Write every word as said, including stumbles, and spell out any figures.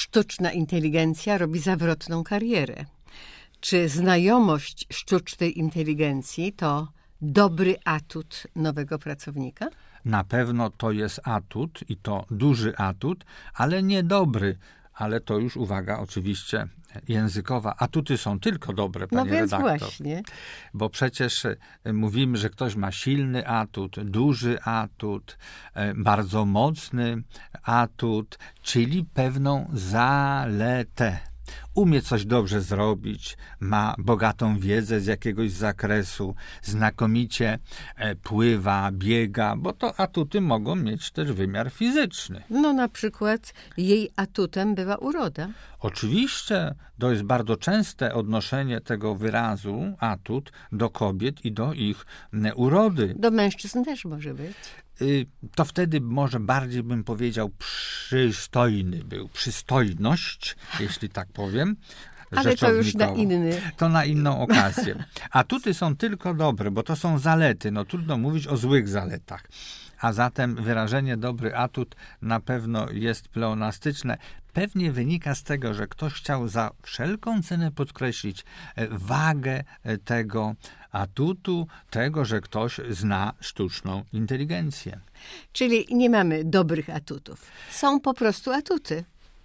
sztuczna inteligencja robi zawrotną karierę. Czy znajomość sztucznej inteligencji to dobry atut nowego pracownika? Na pewno to jest atut i to duży atut, ale niedobry. Ale to już, uwaga, oczywiście językowa. Atuty są tylko dobre, pani no więc redaktor. Właśnie. Bo przecież mówimy, że ktoś ma silny atut, duży atut, bardzo mocny atut, czyli pewną zaletę. Umie coś dobrze zrobić, ma bogatą wiedzę z jakiegoś zakresu, znakomicie pływa, biega, bo to atuty mogą mieć też wymiar fizyczny. No na przykład jej atutem była uroda. Oczywiście to jest bardzo częste odnoszenie tego wyrazu atut do kobiet i do ich urody. Do mężczyzn też może być. To wtedy może bardziej bym powiedział przystojny był. Przystojność, jeśli tak powiem. Ale to już na inny. To na inną okazję. Atuty są tylko dobre, bo to są zalety. No trudno mówić o złych zaletach. A zatem wyrażenie dobry atut na pewno jest pleonastyczne. Pewnie wynika z tego, że ktoś chciał za wszelką cenę podkreślić wagę tego atutu, tego, że ktoś zna sztuczną inteligencję. Czyli nie mamy dobrych atutów. Są po prostu atuty.